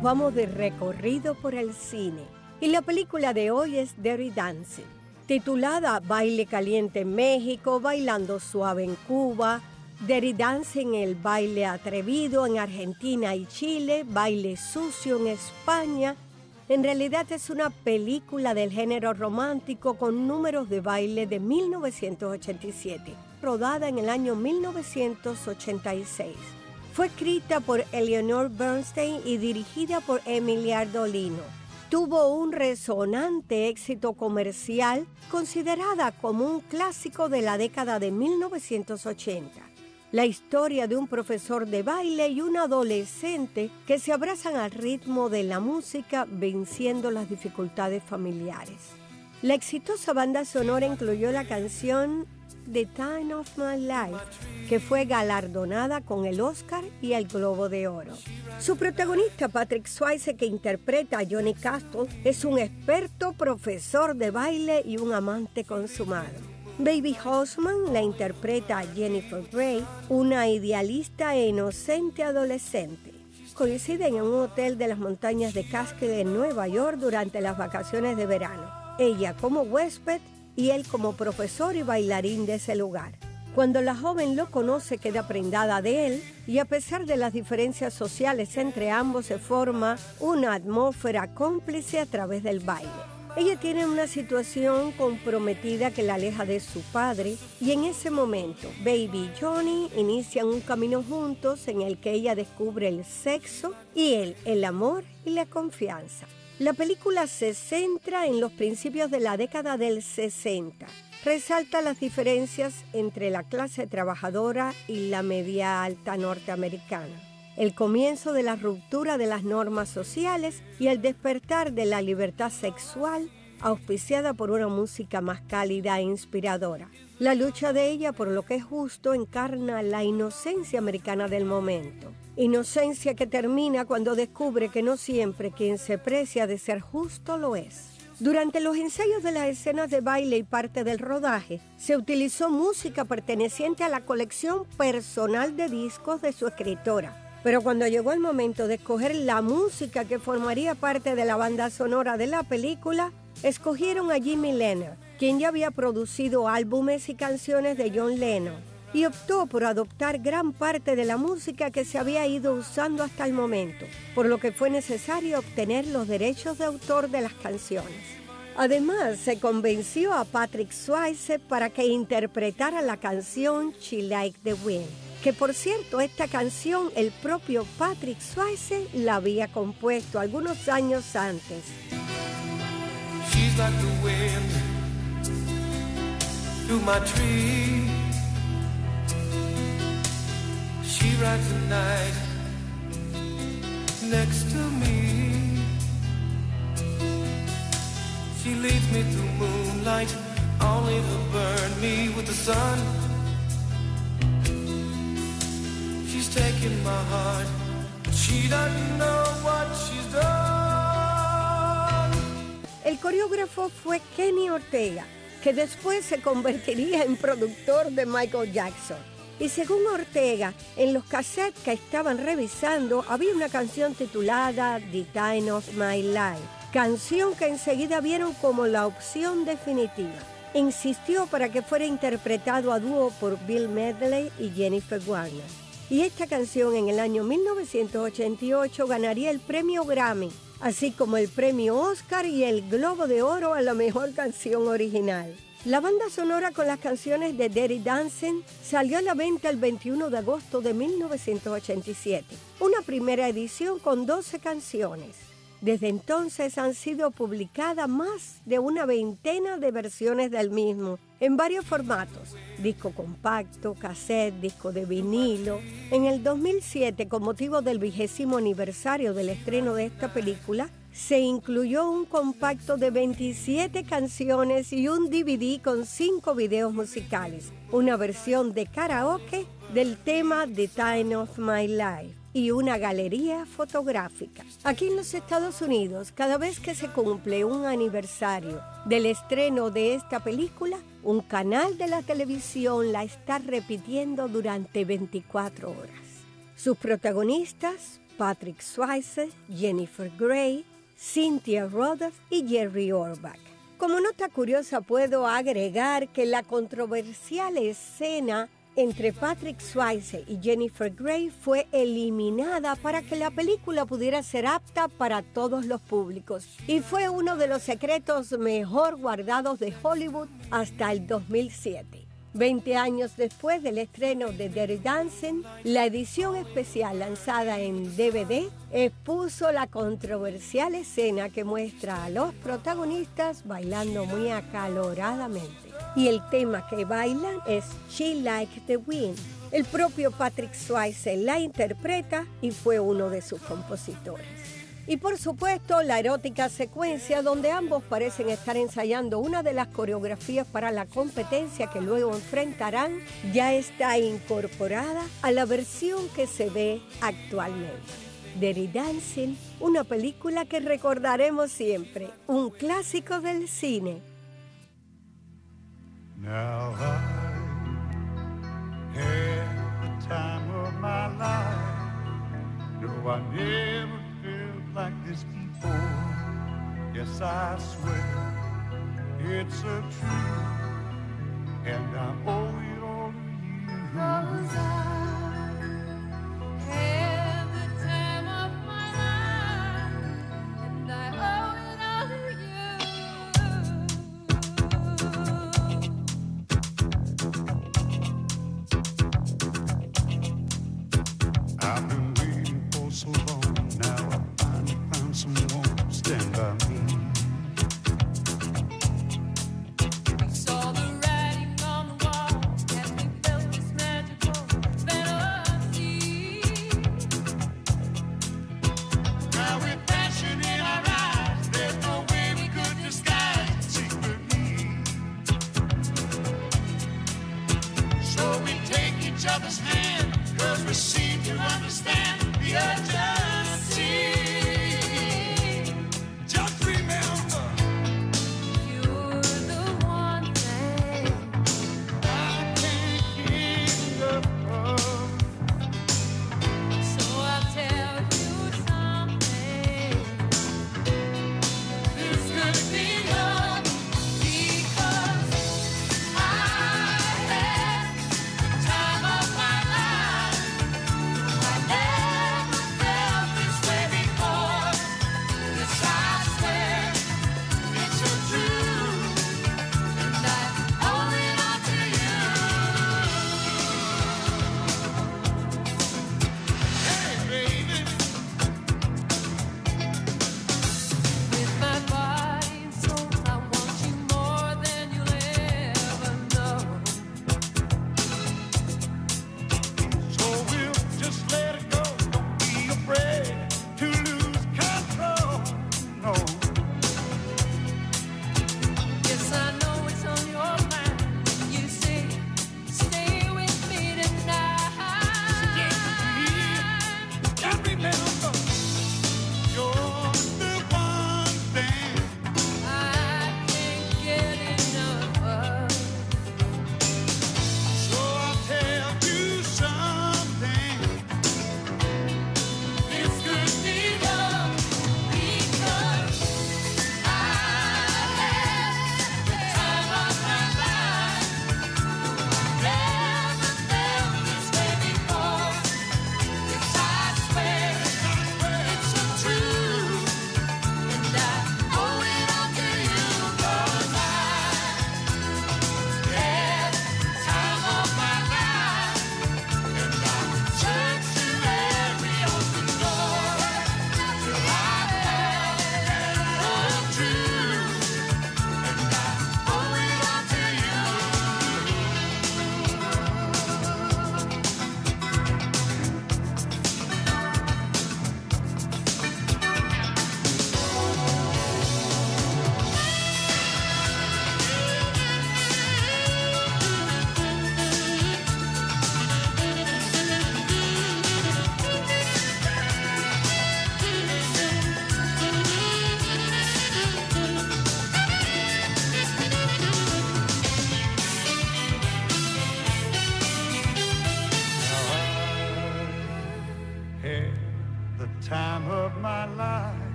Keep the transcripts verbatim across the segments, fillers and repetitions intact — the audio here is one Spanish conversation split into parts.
nos vamos de recorrido por el cine. Y la película de hoy es Dirty Dancing, titulada Baile Caliente en México, Bailando Suave en Cuba, Dirty Dancing, el baile atrevido en Argentina y Chile, Baile Sucio en España. En realidad es una película del género romántico con números de baile de mil novecientos ochenta y siete, rodada en el año mil novecientos ochenta y seis. Fue escrita por Eleanor Bernstein y dirigida por Emiliardo Lino. Tuvo un resonante éxito comercial, considerada como un clásico de la década de mil novecientos ochenta. La historia de un profesor de baile y un adolescente que se abrazan al ritmo de la música venciendo las dificultades familiares. La exitosa banda sonora incluyó la canción The Time of My Life, que fue galardonada con el Oscar y el Globo de Oro. Su protagonista, Patrick Swayze, que interpreta a Johnny Castle, es un experto profesor de baile y un amante consumado. Baby Houseman la interpreta a Jennifer Grey, una idealista e inocente adolescente. Coinciden en un hotel de las montañas de Catskill en Nueva York durante las vacaciones de verano. Ella como huésped y él como profesor y bailarín de ese lugar. Cuando la joven lo conoce, queda prendada de él y a pesar de las diferencias sociales entre ambos se forma una atmósfera cómplice a través del baile. Ella tiene una situación comprometida que la aleja de su padre y en ese momento Baby y Johnny inician un camino juntos en el que ella descubre el sexo y él el amor y la confianza. La película se centra en los principios de la década del sesenta. Resalta las diferencias entre la clase trabajadora y la media alta norteamericana, el comienzo de la ruptura de las normas sociales y el despertar de la libertad sexual auspiciada por una música más cálida e inspiradora. La lucha de ella por lo que es justo encarna la inocencia americana del momento. Inocencia que termina cuando descubre que no siempre quien se precia de ser justo lo es. Durante los ensayos de las escenas de baile y parte del rodaje, se utilizó música perteneciente a la colección personal de discos de su escritora. Pero cuando llegó el momento de escoger la música que formaría parte de la banda sonora de la película, escogieron a Jimmy Leonard, quien ya había producido álbumes y canciones de John Lennon, y optó por adoptar gran parte de la música que se había ido usando hasta el momento, por lo que fue necesario obtener los derechos de autor de las canciones. Además, se convenció a Patrick Swayze para que interpretara la canción She Like the Wind, que por cierto, esta canción el propio Patrick Swayze la había compuesto algunos años antes. She's like the wind through my tree. She rides the night next to me. She leads me through moonlight, only to burn me with the sun. She's taking my heart, but she doesn't know what she's done. El coreógrafo fue Kenny Ortega, que después se convertiría en productor de Michael Jackson. Y según Ortega, en los cassettes que estaban revisando había una canción titulada The Time of My Life, canción que enseguida vieron como la opción definitiva. Insistió para que fuera interpretado a dúo por Bill Medley y Jennifer Warner. Y esta canción en el año mil novecientos ochenta y ocho ganaría el premio Grammy, así como el premio Oscar y el Globo de Oro a la mejor canción original. La banda sonora con las canciones de Dirty Dancing salió a la venta el veintiuno de agosto de mil novecientos ochenta y siete, una primera edición con doce canciones. Desde entonces han sido publicadas más de una veintena de versiones del mismo, en varios formatos: disco compacto, cassette, disco de vinilo. En el dos mil siete, con motivo del vigésimo aniversario del estreno de esta película, se incluyó un compacto de veintisiete canciones y un D V D con cinco videos musicales, una versión de karaoke del tema The Time of My Life y una galería fotográfica. Aquí en los Estados Unidos, cada vez que se cumple un aniversario del estreno de esta película, un canal de la televisión la está repitiendo durante veinticuatro horas. Sus protagonistas, Patrick Swayze, Jennifer Grey, Cynthia Rothers y Jerry Orbach. Como nota curiosa puedo agregar que la controversial escena entre Patrick Swayze y Jennifer Grey fue eliminada para que la película pudiera ser apta para todos los públicos y fue uno de los secretos mejor guardados de Hollywood hasta el dos mil siete. Veinte años después del estreno de Dirty Dancing, la edición especial lanzada en D V D expuso la controversial escena que muestra a los protagonistas bailando muy acaloradamente. Y el tema que bailan es She Like the Wind. El propio Patrick Swayze la interpreta y fue uno de sus compositores. Y por supuesto, la erótica secuencia donde ambos parecen estar ensayando una de las coreografías para la competencia que luego enfrentarán ya está incorporada a la versión que se ve actualmente. Dirty Dancing, una película que recordaremos siempre, un clásico del cine. Now I had the time of my life. No, I never felt like this before. Yes, I swear it's a truth, and I owe it all to you. 'Cause I had the time of my life, and I owe it all to you. I've been waiting for so long. Now I finally found someone to stand by me. We saw the writing on the wall, and we felt this magical fantasy. Now with passion in our eyes, there's no way we could disguise secretly. So we take each other's hand, 'cause we seem to understand the urgency. Just remember, you're the one thing I can't give up. So I'll tell you something. This could be love, because I had the time of my life. I never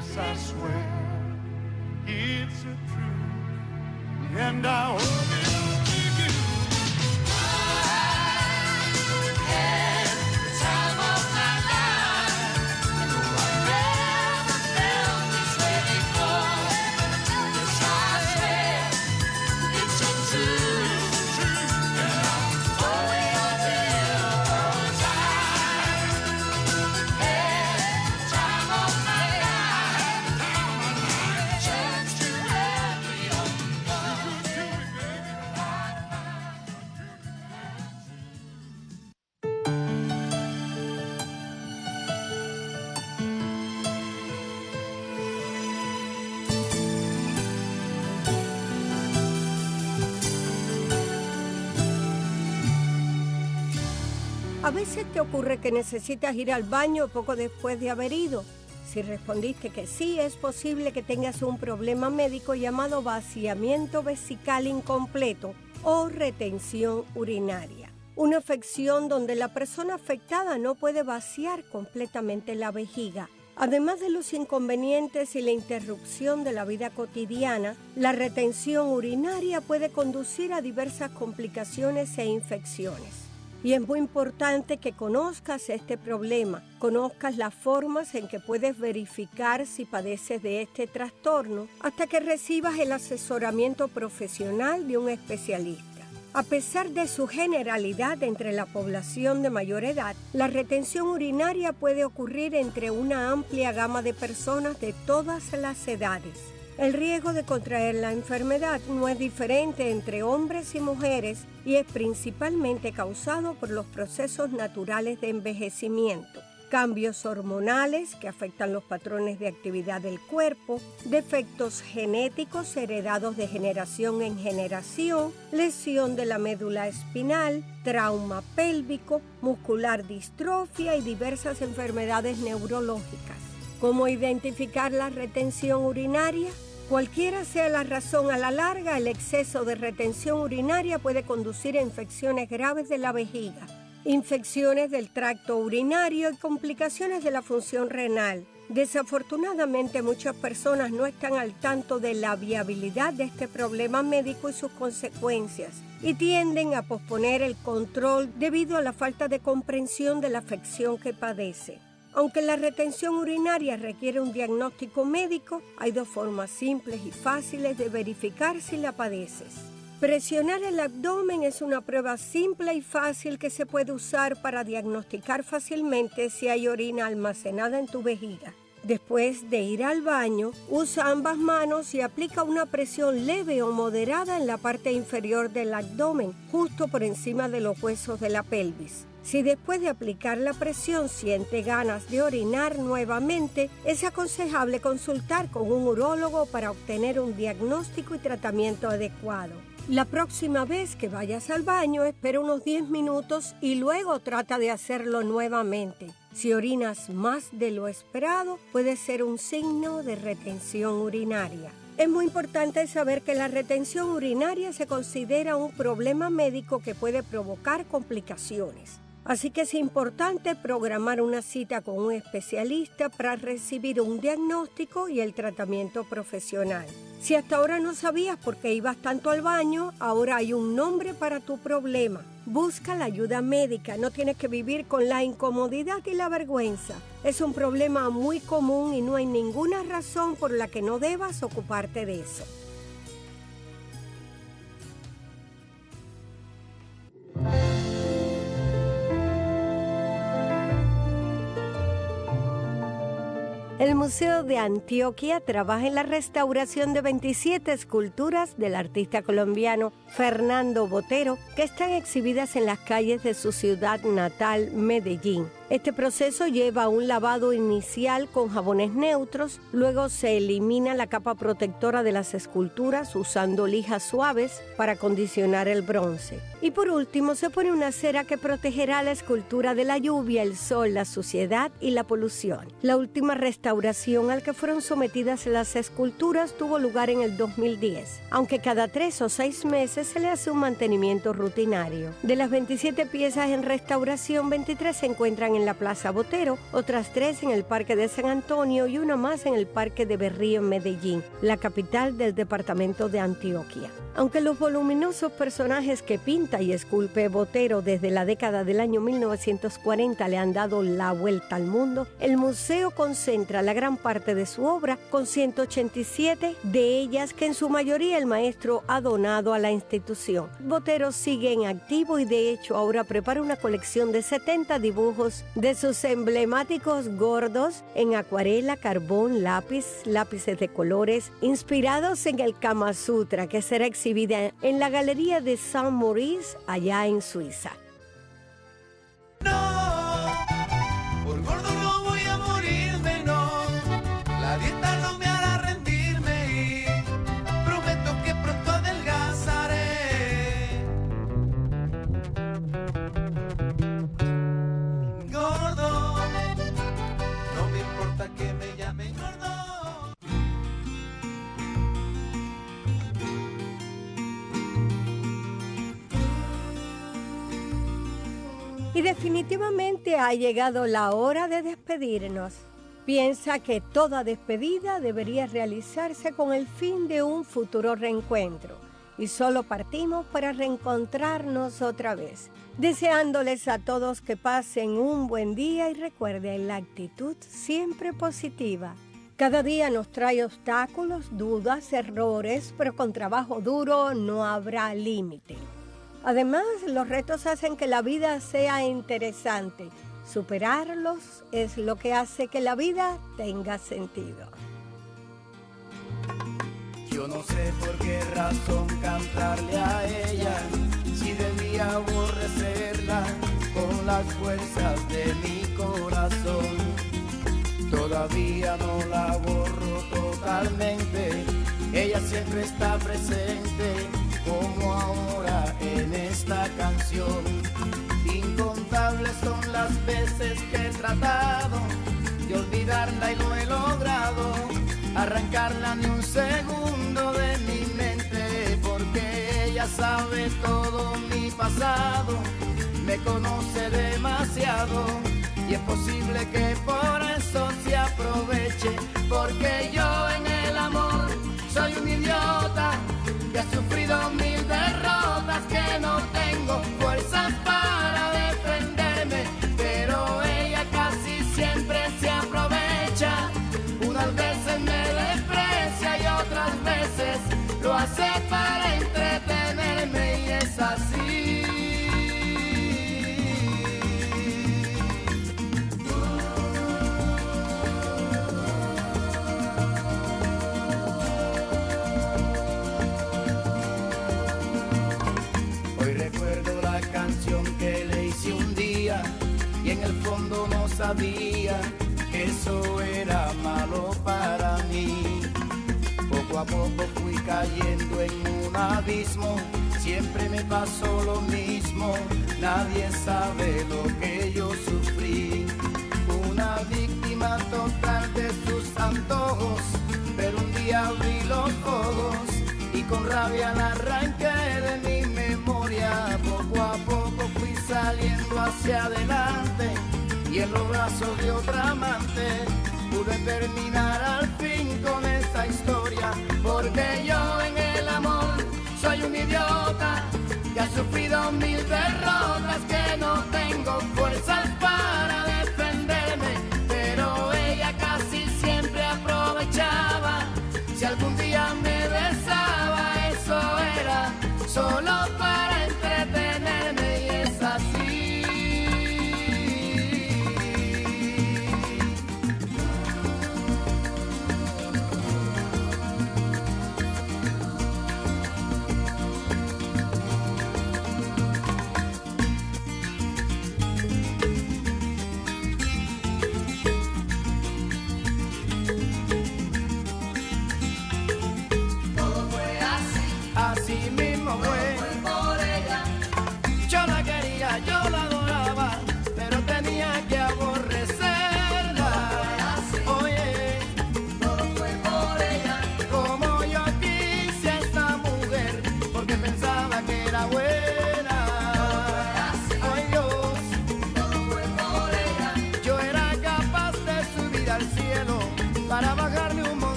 Yes, I swear it's a truth, and I hope it'll keep you. I had the time of my life. I never felt this way before. Yes, I swear it's a truth, and I'm going on till cause I had the time of my life. Chance to have me on. A veces te ocurre que necesitas ir al baño poco después de haber ido. Si respondiste que sí, es posible que tengas un problema médico llamado vaciamiento vesical incompleto o retención urinaria. Una afección donde la persona afectada no puede vaciar completamente la vejiga. Además de los inconvenientes y la interrupción de la vida cotidiana, la retención urinaria puede conducir a diversas complicaciones e infecciones. Y es muy importante que conozcas este problema, conozcas las formas en que puedes verificar si padeces de este trastorno hasta que recibas el asesoramiento profesional de un especialista. A pesar de su generalidad entre la población de mayor edad, la retención urinaria puede ocurrir entre una amplia gama de personas de todas las edades. El riesgo de contraer la enfermedad no es diferente entre hombres y mujeres y es principalmente causado por los procesos naturales de envejecimiento, cambios hormonales que afectan los patrones de actividad del cuerpo, defectos genéticos heredados de generación en generación, lesión de la médula espinal, trauma pélvico, muscular distrofia y diversas enfermedades neurológicas. ¿Cómo identificar la retención urinaria? Cualquiera sea la razón, a la larga, el exceso de retención urinaria puede conducir a infecciones graves de la vejiga, infecciones del tracto urinario y complicaciones de la función renal. Desafortunadamente, muchas personas no están al tanto de la viabilidad de este problema médico y sus consecuencias y tienden a posponer el control debido a la falta de comprensión de la afección que padece. Aunque la retención urinaria requiere un diagnóstico médico, hay dos formas simples y fáciles de verificar si la padeces. Presionar el abdomen es una prueba simple y fácil que se puede usar para diagnosticar fácilmente si hay orina almacenada en tu vejiga. Después de ir al baño, usa ambas manos y aplica una presión leve o moderada en la parte inferior del abdomen, justo por encima de los huesos de la pelvis. Si después de aplicar la presión siente ganas de orinar nuevamente, es aconsejable consultar con un urólogo para obtener un diagnóstico y tratamiento adecuado. La próxima vez que vayas al baño, espera unos diez minutos y luego trata de hacerlo nuevamente. Si orinas más de lo esperado, puede ser un signo de retención urinaria. Es muy importante saber que la retención urinaria se considera un problema médico que puede provocar complicaciones. Así que es importante programar una cita con un especialista para recibir un diagnóstico y el tratamiento profesional. Si hasta ahora no sabías por qué ibas tanto al baño, ahora hay un nombre para tu problema. Busca la ayuda médica, no tienes que vivir con la incomodidad y la vergüenza. Es un problema muy común y no hay ninguna razón por la que no debas ocuparte de eso. El Museo de Antioquia trabaja en la restauración de veintisiete esculturas del artista colombiano Fernando Botero, que están exhibidas en las calles de su ciudad natal, Medellín. Este proceso lleva un lavado inicial con jabones neutros, luego se elimina la capa protectora de las esculturas usando lijas suaves para acondicionar el bronce. Y por último se pone una cera que protegerá la escultura de la lluvia, el sol, la suciedad y la polución. La última restauración al que fueron sometidas las esculturas tuvo lugar en el dos mil diez, aunque cada tres o seis meses se le hace un mantenimiento rutinario. De las veintisiete piezas en restauración, veintitrés se encuentran en en la Plaza Botero, otras tres en el Parque de San Antonio y una más en el Parque de Berrío en Medellín, la capital del departamento de Antioquia. Aunque los voluminosos personajes que pinta y esculpe Botero desde la década del año mil novecientos cuarenta le han dado la vuelta al mundo, el museo concentra la gran parte de su obra, con ciento ochenta y siete de ellas que en su mayoría el maestro ha donado a la institución. Botero sigue en activo y de hecho ahora prepara una colección de setenta dibujos de sus emblemáticos gordos en acuarela, carbón, lápiz, lápices de colores, inspirados en el Kama Sutra, que será exhibida en la Galería de Saint-Maurice, allá en Suiza. No, por gordo no voy a morirme, no. La dieta no me hará rendirme y prometo que pronto adelgazaré. Gordo, no me importa que me llamen gordo. Y definitivamente ha llegado la hora de despedirnos. Piensa que toda despedida debería realizarse con el fin de un futuro reencuentro. Y solo partimos para reencontrarnos otra vez. Deseándoles a todos que pasen un buen día y recuerden la actitud siempre positiva. Cada día nos trae obstáculos, dudas, errores, pero con trabajo duro no habrá límite. Además, los retos hacen que la vida sea interesante. Superarlos es lo que hace que la vida tenga sentido. Yo no sé por qué razón cantarle a ella, si debía aborrecerla con las fuerzas de mi corazón. Todavía no la borro totalmente, ella siempre está presente, como ahora en esta canción. Incontables son las veces que he tratado de olvidarla y no he logrado arrancarla ni un segundo de mi mente, porque ella sabe todo mi pasado, me conoce demasiado y es posible que por eso se aproveche, porque yo en el amor soy un idiota que ha sufrido mil derrotas, que no tengo fuerzas para defenderme, pero ella casi siempre se aprovecha. Unas veces me desprecia y otras veces lo hace para entretenerme, y es así. En el fondo no sabía que eso era malo para mí. Poco a poco fui cayendo en un abismo, siempre me pasó lo mismo, nadie sabe lo que yo sufrí. Una víctima total de sus antojos, pero un día abrí los ojos y con rabia la arranqué de mi memoria. Poco a poco fui saliendo hacia adelante y en los brazos de otra amante pude terminar al fin con esta historia, porque yo en el amor soy un idiota que ha sufrido mil derrotas, que no tengo fuerzas para defenderme, pero ella casi siempre aprovechaba. Si algún día me besaba, eso era solo para entretenerme, y es así.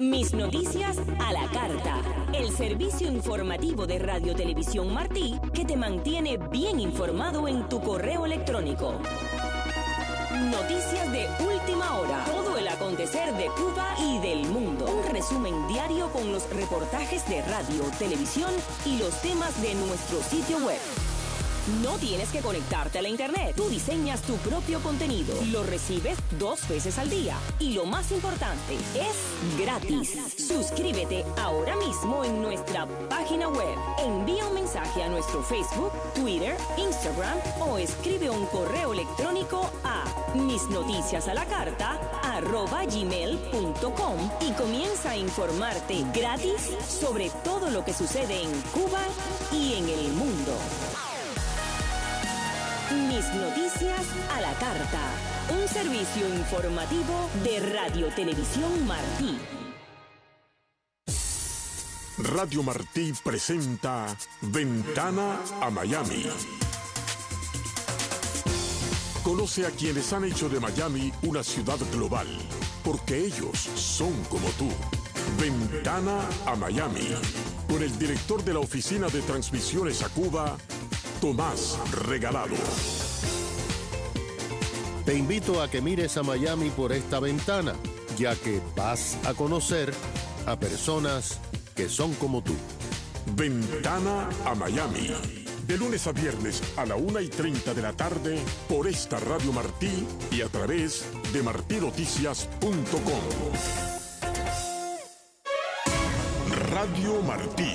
Mis noticias a la carta. El servicio informativo de Radio Televisión Martí que te mantiene bien informado en tu correo electrónico. Noticias de última hora. Todo el acontecer de Cuba y del mundo. Un resumen diario con los reportajes de radio, televisión y los temas de nuestro sitio web. No tienes que conectarte a la internet. Tú diseñas tu propio contenido. Lo recibes dos veces al día. Y lo más importante, es gratis. Suscríbete ahora mismo en nuestra página web. Envía un mensaje a nuestro Facebook, Twitter, Instagram o escribe un correo electrónico a misnoticiasalacarta arroba gmail punto com y comienza a informarte gratis sobre todo lo que sucede en Cuba y en el mundo. Mis noticias a la carta. Un servicio informativo de Radio Televisión Martí. Radio Martí presenta Ventana a Miami. Conoce a quienes han hecho de Miami una ciudad global, porque ellos son como tú. Ventana a Miami. Con el director de la Oficina de Transmisiones a Cuba, Tomás Regalado. Te invito a que mires a Miami por esta ventana, ya que vas a conocer a personas que son como tú. Ventana a Miami. De lunes a viernes a la una y treinta de la tarde por esta Radio Martí y a través de martí noticias punto com. Radio Martí.